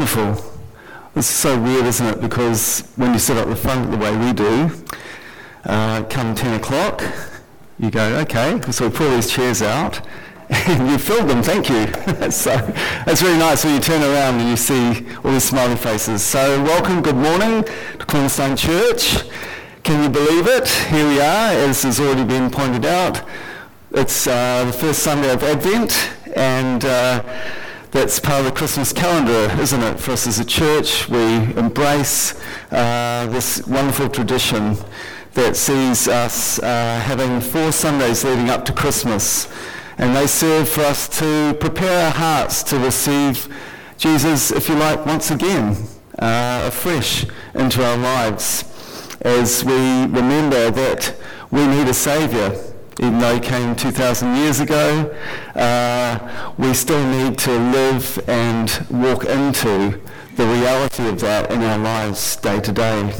wonderful. It's so weird, isn't it? Because when you sit up the front the way we do, come 10 o'clock, you go, okay, so we pull these chairs out, and you filled them, thank you. So it's really nice when you turn around and you see all these smiling faces. So welcome, good morning to Cornerstone Church. Can you believe it? Here we are, as has already been pointed out. It's the first Sunday of Advent, and that's part of the Christmas calendar, isn't it? For us as a church, we embrace this wonderful tradition that sees us having 4 Sundays leading up to Christmas. And they serve for us to prepare our hearts to receive Jesus, if you like, once again, afresh into our lives, as we remember that we need a Saviour. Even though he came 2,000 years ago, we still need to live and walk into the reality of that in our lives day to day.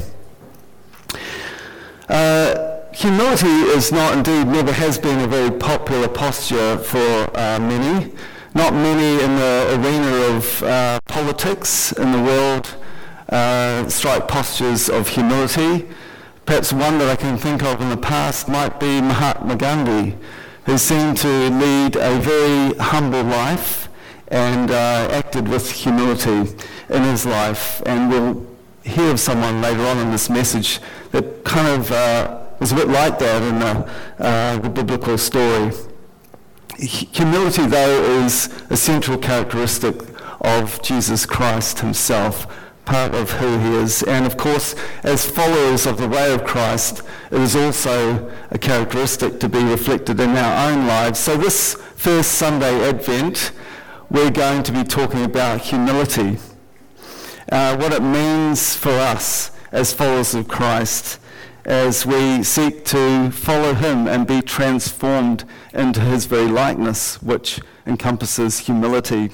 Humility is not, indeed, never has been a very popular posture for many. Not many in the arena of politics in the world strike postures of humility. Perhaps one that I can think of in the past might be Mahatma Gandhi, who seemed to lead a very humble life and acted with humility in his life. And we'll hear of someone later on in this message that kind of was a bit like that in the biblical story. Humility, though, is a central characteristic of Jesus Christ himself, part of who he is. And of course, as followers of the way of Christ, it is also a characteristic to be reflected in our own lives. So this first Sunday Advent, we're going to be talking about humility, what it means for us as followers of Christ as we seek to follow him and be transformed into his very likeness, which encompasses humility.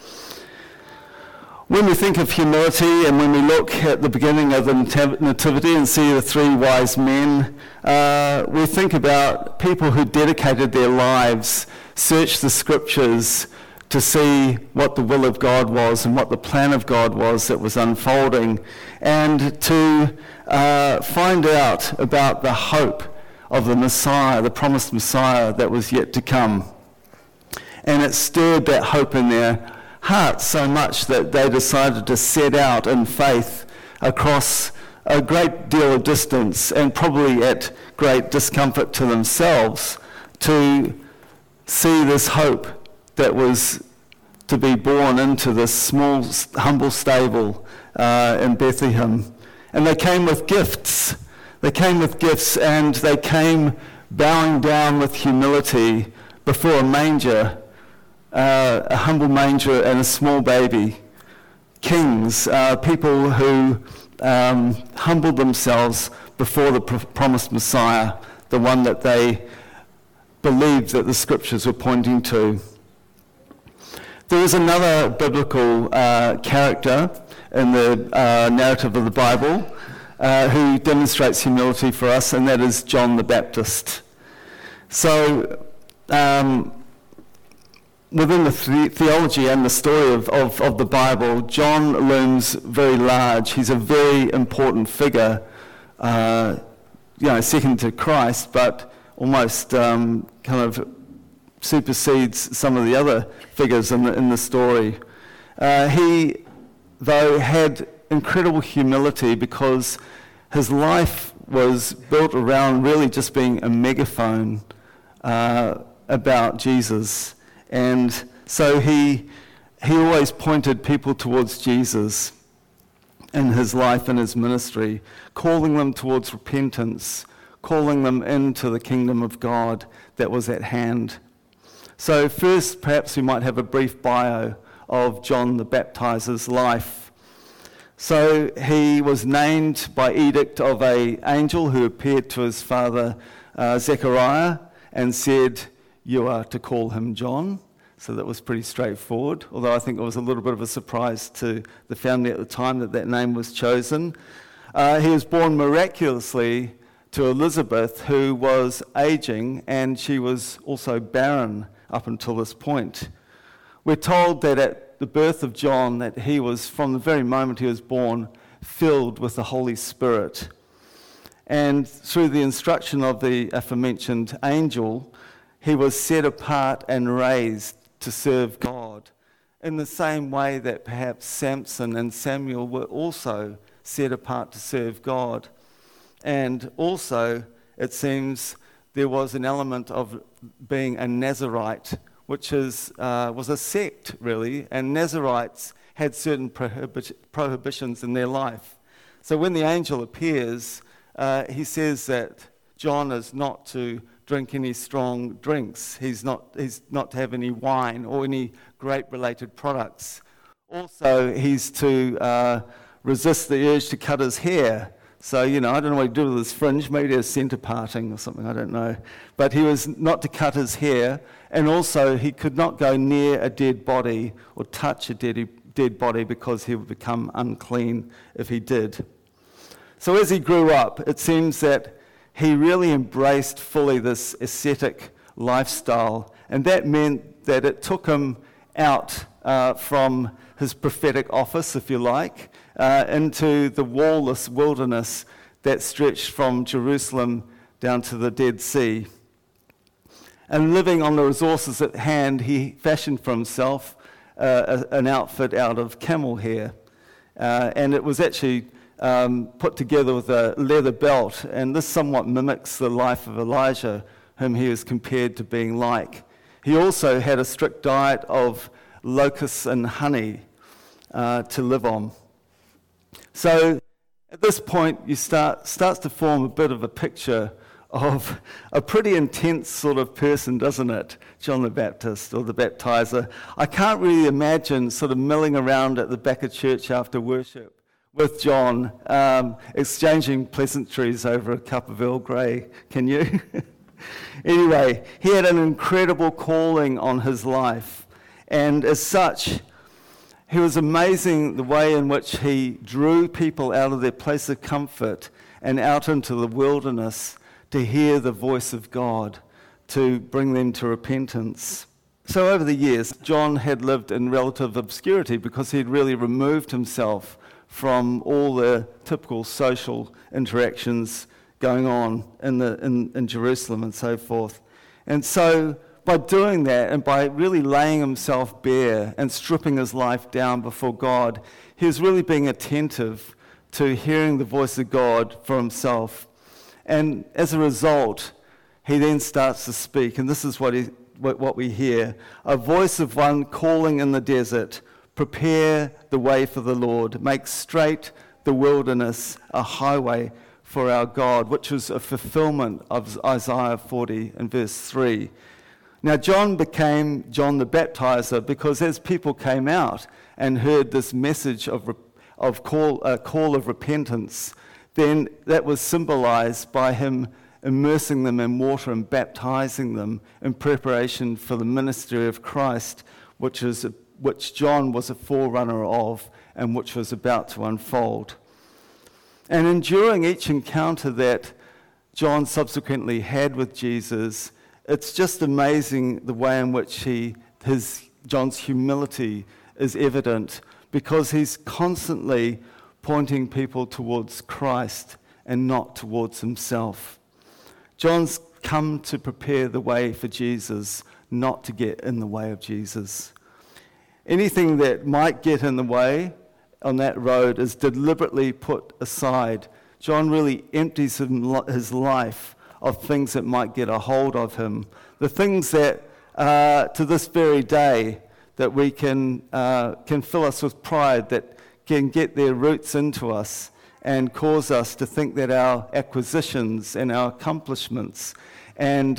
When we think of humility and when we look at the beginning of the Nativity and see the 3 wise men, we think about people who dedicated their lives, searched the scriptures to see what the will of God was and what the plan of God was that was unfolding, and to find out about the hope of the Messiah, the promised Messiah that was yet to come. And it stirred that hope in their hearts so much that they decided to set out in faith across a great deal of distance, and probably at great discomfort to themselves, to see this hope that was to be born into this small, humble stable in Bethlehem. And they came with gifts. They came with gifts, and they came bowing down with humility before a manger, a humble manger and a small baby. Kings, people who humbled themselves before the promised Messiah, the one that they believed that the scriptures were pointing to. There is another biblical character in the narrative of the Bible who demonstrates humility for us, and that is John the Baptist. So, within the theology and the story of the Bible, John looms very large. He's a very important figure, second to Christ, but almost kind of supersedes some of the other figures in the story. He, though, had incredible humility because his life was built around really just being a megaphone about Jesus. And so he always pointed people towards Jesus in his life and his ministry, calling them towards repentance, calling them into the kingdom of God that was at hand. So first, perhaps we might have a brief bio of John the Baptizer's life. So he was named by edict of an angel who appeared to his father Zechariah and said, "You are to call him John." So that was pretty straightforward, although I think it was a little bit of a surprise to the family at the time that name was chosen. He was born miraculously to Elizabeth, who was aging, and she was also barren up until this point. We're told that at at the birth of John that he was, from the very moment he was born, filled with the Holy Spirit. And through the instruction of the aforementioned angel, he was set apart and raised to serve God, in the same way that perhaps Samson and Samuel were also set apart to serve God. And also, it seems, there was an element of being a Nazarite, which was a sect, really, and Nazarites had certain prohibitions in their life. So when the angel appears, he says that John is not to drink any strong drinks. He's not to have any wine or any grape-related products. Also, he's to resist the urge to cut his hair. So, I don't know what he did with his fringe, maybe a centre parting or something, I don't know. But he was not to cut his hair, and also he could not go near a dead body or touch a dead body because he would become unclean if he did. So as he grew up, it seems that he really embraced fully this ascetic lifestyle, and that meant that it took him out from his prophetic office, if you like, into the wall-less wilderness that stretched from Jerusalem down to the Dead Sea. And living on the resources at hand, he fashioned for himself an outfit out of camel hair. And it was actually put together with a leather belt, and this somewhat mimics the life of Elijah, whom he was compared to being like. He also had a strict diet of locusts and honey to live on. So at this point, you starts to form a bit of a picture of a pretty intense sort of person, doesn't it? John the Baptist, or the baptizer. I can't really imagine sort of milling around at the back of church after worship with John, exchanging pleasantries over a cup of Earl Grey. Can you? Anyway, he had an incredible calling on his life, and as such, he was amazing the way in which he drew people out of their place of comfort and out into the wilderness to hear the voice of God, to bring them to repentance. So over the years, John had lived in relative obscurity because he'd really removed himself from all the typical social interactions going on in Jerusalem and so forth. And so by doing that and by really laying himself bare and stripping his life down before God, he was really being attentive to hearing the voice of God for himself. And as a result, he then starts to speak, and this is what we hear: a voice of one calling in the desert, prepare the way for the Lord, make straight the wilderness a highway for our God, which was a fulfillment of Isaiah 40 and verse 3. Now, John became John the Baptizer because as people came out and heard this message of call of repentance, then that was symbolized by him immersing them in water and baptizing them in preparation for the ministry of Christ, which John was a forerunner of and which was about to unfold. And enduring each encounter that John subsequently had with Jesus, it's just amazing the way in which John's humility is evident, because he's constantly pointing people towards Christ and not towards himself. John's come to prepare the way for Jesus, not to get in the way of Jesus. Anything that might get in the way on that road is deliberately put aside. John really empties his life of things that might get a hold of him. The things that, to this very day, that we can fill us with pride, that can get their roots into us and cause us to think that our acquisitions and our accomplishments and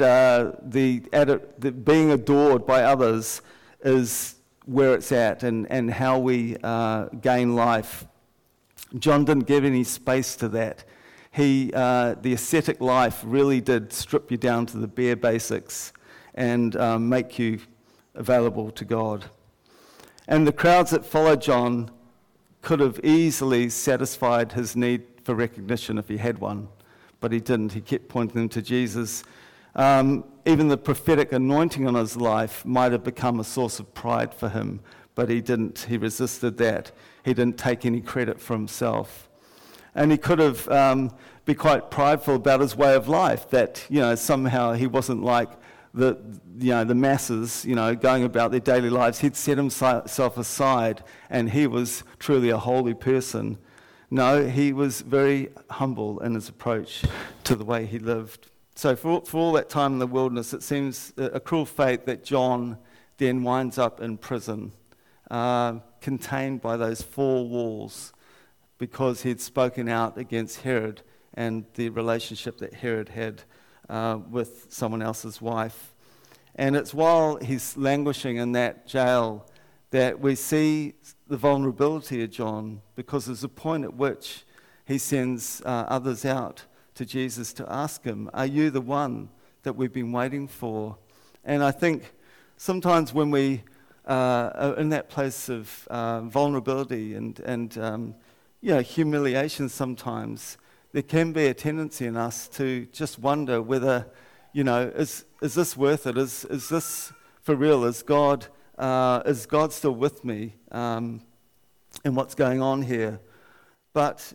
the being adored by others is where it's at and how we gain life. John didn't give any space to that. The ascetic life really did strip you down to the bare basics and make you available to God. And the crowds that followed John could have easily satisfied his need for recognition if he had one, but he didn't. He kept pointing them to Jesus. Even the prophetic anointing on his life might have become a source of pride for him, but he didn't. He resisted that. He didn't take any credit for himself. And he could have been quite prideful about his way of life, that, somehow he wasn't like the masses, going about their daily lives. He'd set himself aside, and he was truly a holy person. No, he was very humble in his approach to the way he lived. So for all that time in the wilderness, it seems a cruel fate that John then winds up in prison, contained by those four walls, because he'd spoken out against Herod and the relationship that Herod had with someone else's wife. And it's while he's languishing in that jail that we see the vulnerability of John, because there's a point at which he sends others out to Jesus to ask him, are you the one that we've been waiting for? And I think sometimes when we are in that place of vulnerability and humiliation sometimes, there can be a tendency in us to just wonder whether, is this worth it? Is this for real? Is God still with me in what's going on here? But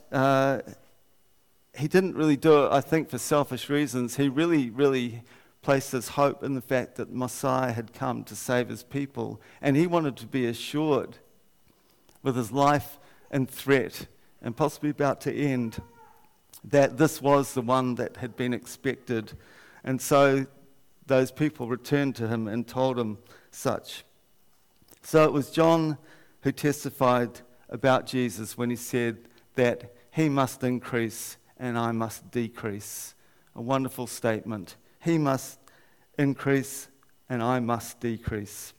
he didn't really do it, I think, for selfish reasons. He really placed his hope in the fact that Messiah had come to save his people, and he wanted to be assured, with his life in threat and possibly about to end, that this was the one that had been expected. And so those people returned to him and told him such. So it was John who testified about Jesus when he said that he must increase and I must decrease. A wonderful statement. He must increase and I must decrease.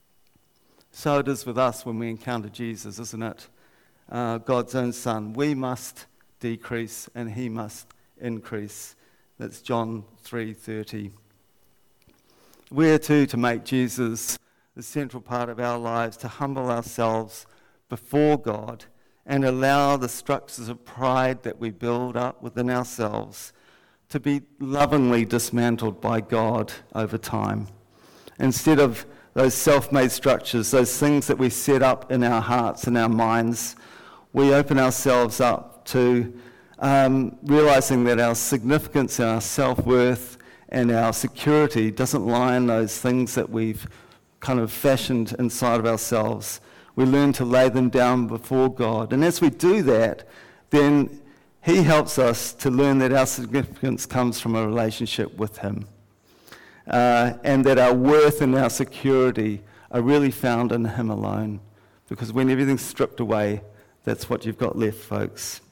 So it is with us when we encounter Jesus, isn't it? God's own Son. We must decrease and he must increase. That's John 3:30. We are to make Jesus the central part of our lives, to humble ourselves before God and allow the structures of pride that we build up within ourselves to be lovingly dismantled by God over time. Instead of those self-made structures, those things that we set up in our hearts and our minds, we open ourselves up to realizing that our significance, our self-worth, and our security doesn't lie in those things that we've kind of fashioned inside of ourselves. We learn to lay them down before God. And as we do that, then he helps us to learn that our significance comes from a relationship with him. And that our worth and our security are really found in him alone. Because when everything's stripped away, that's what you've got left, folks.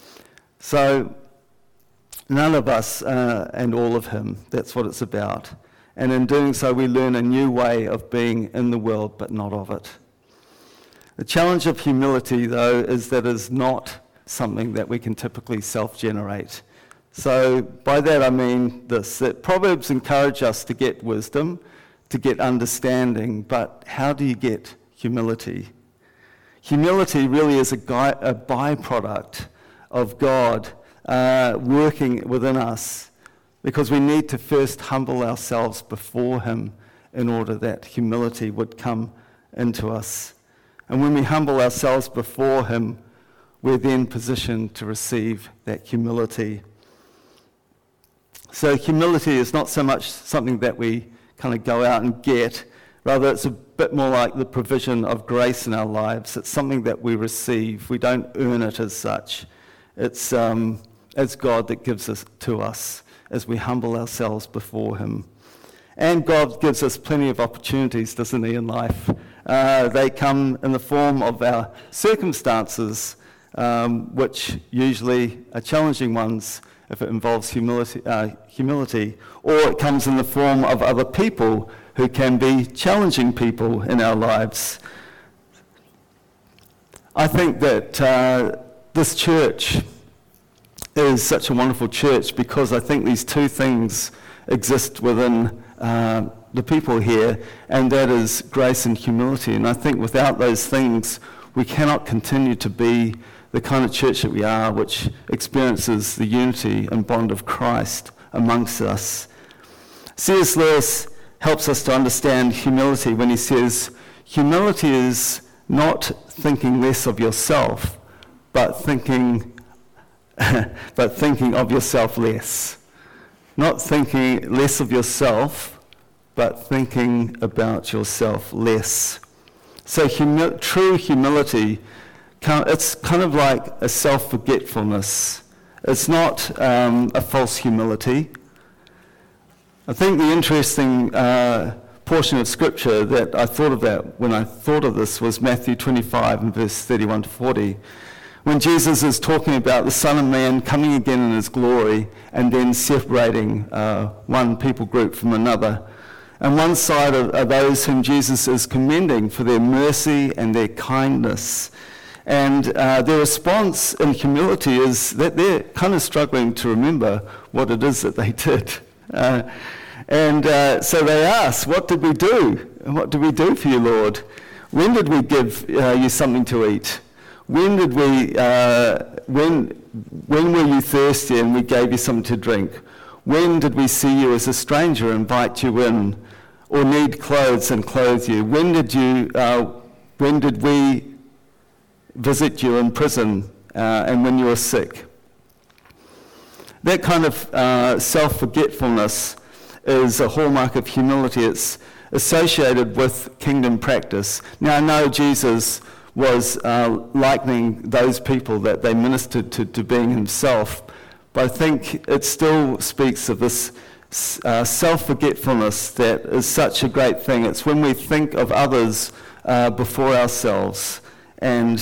So, none of us and all of him, that's what it's about. And in doing so, we learn a new way of being in the world, but not of it. The challenge of humility, though, is that it's not something that we can typically self-generate. So by that I mean this, that Proverbs encourage us to get wisdom, to get understanding, but how do you get humility? Humility really is a byproduct of God working within us, because we need to first humble ourselves before him in order that humility would come into us. And when we humble ourselves before him, we're then positioned to receive that humility. So humility is not so much something that we kind of go out and get. Rather, it's a bit more like the provision of grace in our lives. It's something that we receive. We don't earn it as such. It's God that gives it to us as we humble ourselves before him. And God gives us plenty of opportunities, doesn't he, in life? They come in the form of our circumstances, which usually are challenging ones if it involves humility, or it comes in the form of other people who can be challenging people in our lives. I think that this church is such a wonderful church because I think these two things exist within the people here, and that is grace and humility. And I think without those things, we cannot continue to be the kind of church that we are, which experiences the unity and bond of Christ amongst us. C.S. Lewis helps us to understand humility when he says, humility is not thinking less of yourself, but thinking of yourself less. Not thinking less of yourself, but thinking about yourself less. So true humility, it's kind of like a self-forgetfulness. It's not a false humility. I think the interesting portion of Scripture that I thought about when I thought of this was Matthew 25 and verse 31 to 40, when Jesus is talking about the Son of Man coming again in his glory and then separating one people group from another. And one side are those whom Jesus is commending for their mercy and their kindness. And their response in humility is that they're kind of struggling to remember what it is that they did. So they ask, what did we do? What did we do for you, Lord? When did we give you something to eat? When did we? When were you thirsty and we gave you something to drink? When did we see you as a stranger, invite you in, or need clothes and clothe you? When did we visit you in prison and when you were sick? That kind of self-forgetfulness is a hallmark of humility. It's associated with kingdom practice. Now, I know Jesus was likening those people that they ministered to being himself, but I think it still speaks of this self-forgetfulness that is such a great thing. It's when we think of others before ourselves, and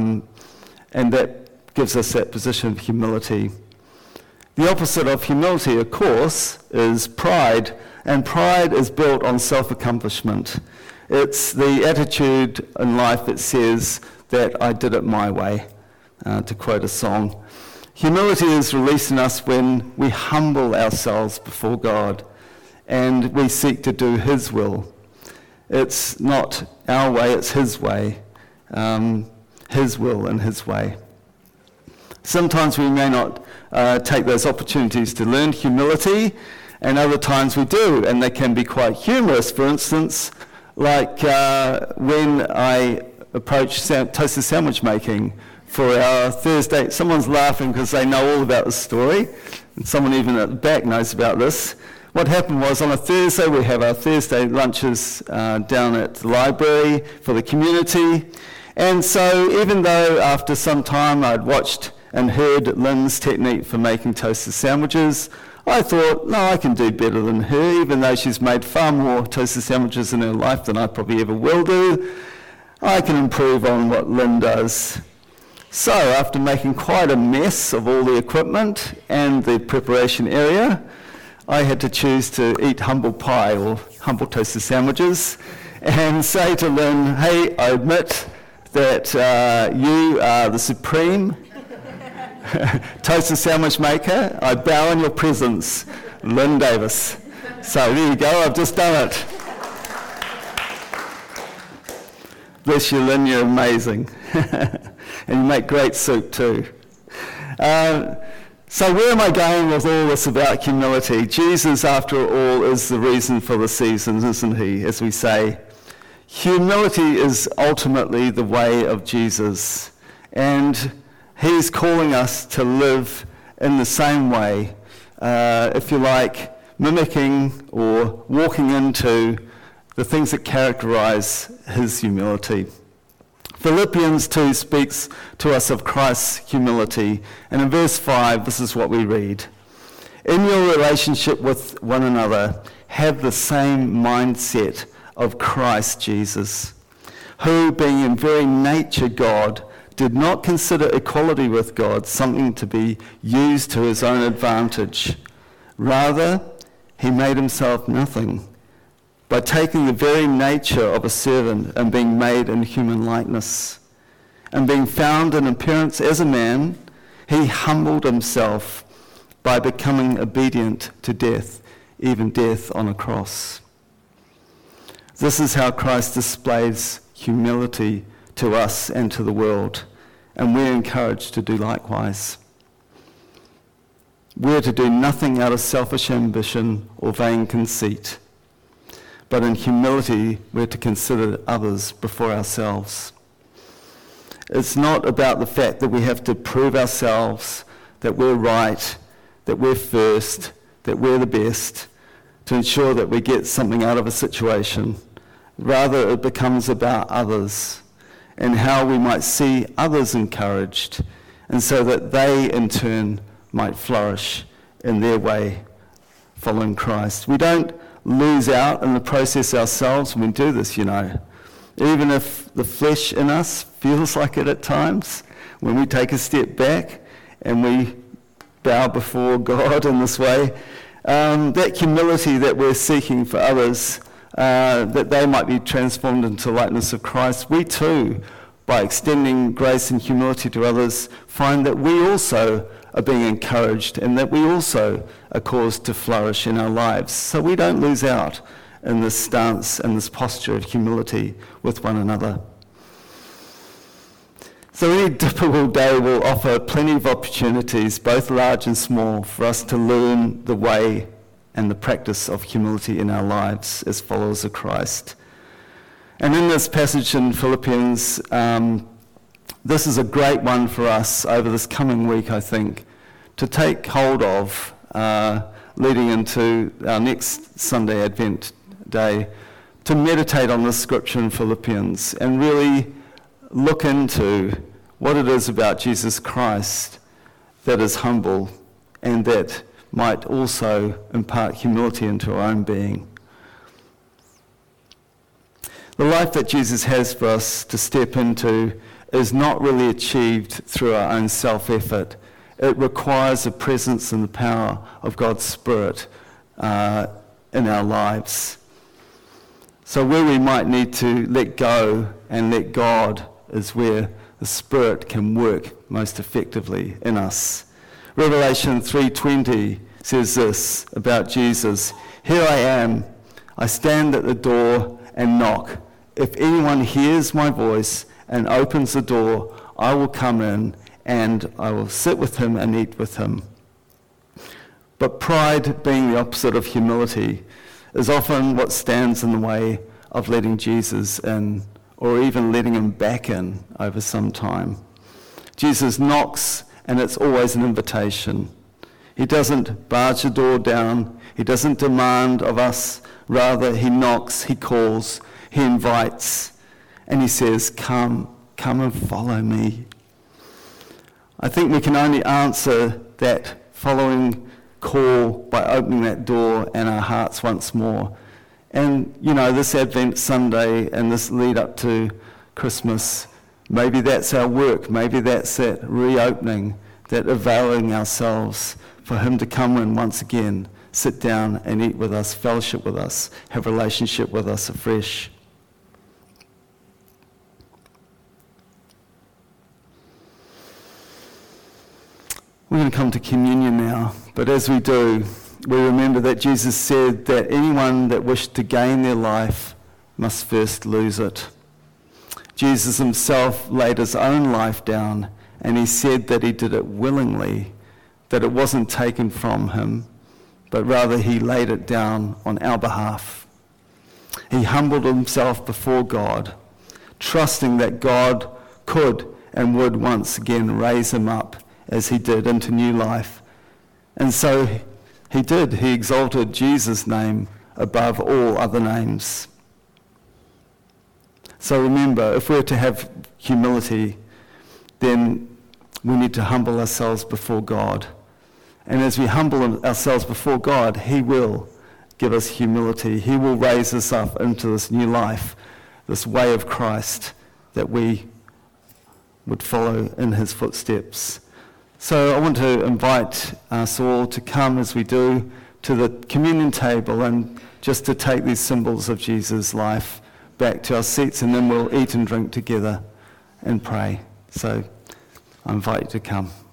that gives us that position of humility. The opposite of humility, of course, is pride, and pride is built on self-accomplishment. It's the attitude in life that says that I did it my way, to quote a song. Humility is released in us when we humble ourselves before God and we seek to do his will. It's not our way, it's his way, his will and his way. Sometimes we may not take those opportunities to learn humility, and other times we do, and they can be quite humorous. For instance, like when I approached toasted sandwich making for our Thursday. Someone's laughing because they know all about the story, and someone even at the back knows about this. What happened was, on a Thursday, we have our Thursday lunches down at the library for the community. And so even though after some time I'd watched and heard Lynn's technique for making toasted sandwiches, I thought, no, I can do better than her, even though she's made far more toasted sandwiches in her life than I probably ever will do. I can improve on what Lynn does. So after making quite a mess of all the equipment and the preparation area, I had to choose to eat humble pie or humble toasted sandwiches and say to Lynn, hey, I admit that you are the supreme toasted sandwich maker. I bow in your presence, Lynn Davis. So there you go, I've just done it. Bless you, Lynn, you're amazing. And you make great soup too. So where am I going with all this about humility? Jesus, after all, is the reason for the seasons, isn't he, as we say? Humility is ultimately the way of Jesus. And he's calling us to live in the same way, if you like, mimicking or walking into the things that characterize his humility. Philippians 2 speaks to us of Christ's humility, and in verse 5, this is what we read. In your relationship with one another, have the same mindset of Christ Jesus, who, being in very nature God, did not consider equality with God something to be used to his own advantage. Rather, he made himself nothing, by taking the very nature of a servant and being made in human likeness. And being found in appearance as a man, he humbled himself by becoming obedient to death, even death on a cross. This is how Christ displays humility to us and to the world, and we're encouraged to do likewise. We're to do nothing out of selfish ambition or vain conceit, but in humility we're to consider others before ourselves. It's not about the fact that we have to prove ourselves, that we're right, that we're first, that we're the best, to ensure that we get something out of a situation. Rather, it becomes about others and how we might see others encouraged, and so that they in turn might flourish in their way following Christ. We don't lose out in the process ourselves when we do this, Even if the flesh in us feels like it at times, when we take a step back and we bow before God in this way, that humility that we're seeking for others, that they might be transformed into the likeness of Christ, we too, by extending grace and humility to others, find that we also are being encouraged and that we also are caused to flourish in our lives. So we don't lose out in this stance and this posture of humility with one another. So any difficult day will offer plenty of opportunities, both large and small, for us to learn the way and the practice of humility in our lives as followers of Christ. And in this passage in Philippians, this is a great one for us over this coming week, I think, to take hold of leading into our next Sunday Advent day, to meditate on this scripture in Philippians and really look into what it is about Jesus Christ that is humble and that might also impart humility into our own being. The life that Jesus has for us to step into is not really achieved through our own self-effort. It requires the presence and the power of God's Spirit in our lives. So where we might need to let go and let God is where the Spirit can work most effectively in us. Revelation 3:20 says this about Jesus: "Here I am, I stand at the door and knock. If anyone hears my voice and opens the door, I will come in and I will sit with him and eat with him." But pride, being the opposite of humility, is often what stands in the way of letting Jesus in, or even letting him back in over some time. Jesus knocks, and it's always an invitation. He doesn't barge the door down. He doesn't demand of us. Rather, he knocks, he calls, he invites, and he says, come and follow me. I think we can only answer that following call by opening that door and our hearts once more. And, this Advent Sunday and this lead up to Christmas, maybe that's our work. Maybe that's that reopening, that availing ourselves for him to come in once again, sit down and eat with us, fellowship with us, have a relationship with us afresh. We're going to come to communion now, but as we do, we remember that Jesus said that anyone that wished to gain their life must first lose it. Jesus himself laid his own life down, and he said that he did it willingly, that it wasn't taken from him, but rather he laid it down on our behalf. He humbled himself before God, trusting that God could and would once again raise him up as he did into new life. And so he did. He exalted Jesus' name above all other names. So remember, if we're to have humility, then we need to humble ourselves before God. And as we humble ourselves before God, he will give us humility. He will raise us up into this new life, this way of Christ, that we would follow in his footsteps. So I want to invite us all to come, as we do, to the communion table and just to take these symbols of Jesus' life back to our seats, and then we'll eat and drink together and pray. So I invite you to come.